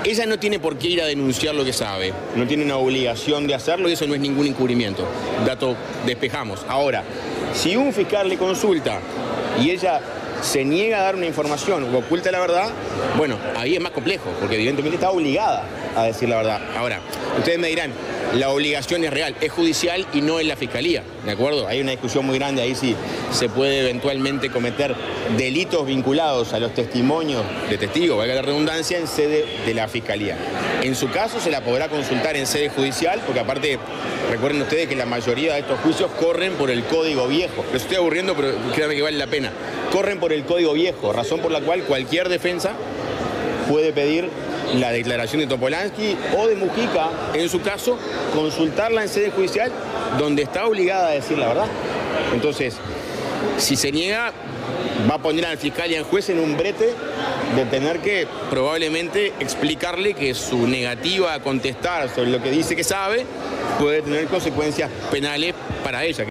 Ella no tiene por qué ir a denunciar lo que sabe, no tiene una obligación de hacerlo y eso no es ningún encubrimiento. Dato despejamos. Ahora, si un fiscal le consulta y ella se niega a dar una información o oculta la verdad, bueno, ahí es más complejo, porque evidentemente está obligada a decir la verdad. Ahora, ustedes me dirán, la obligación es real, es judicial y no en la fiscalía, ¿de acuerdo? Hay una discusión muy grande ahí si se puede eventualmente cometer delitos vinculados a los testimonios de testigos, valga la redundancia, en sede de la fiscalía. En su caso se la podrá consultar en sede judicial, porque aparte, recuerden ustedes que la mayoría de estos juicios corren por el Código Viejo. Los estoy aburriendo, pero créanme que vale la pena. Corren por el Código Viejo, razón por la cual cualquier defensa puede pedir la declaración de Topolansky o de Mujica, en su caso, consultarla en sede judicial, donde está obligada a decir la verdad. Entonces, si se niega, va a poner al fiscal y al juez en un brete de tener que probablemente explicarle que su negativa a contestar sobre lo que dice que sabe puede tener consecuencias penales para ella.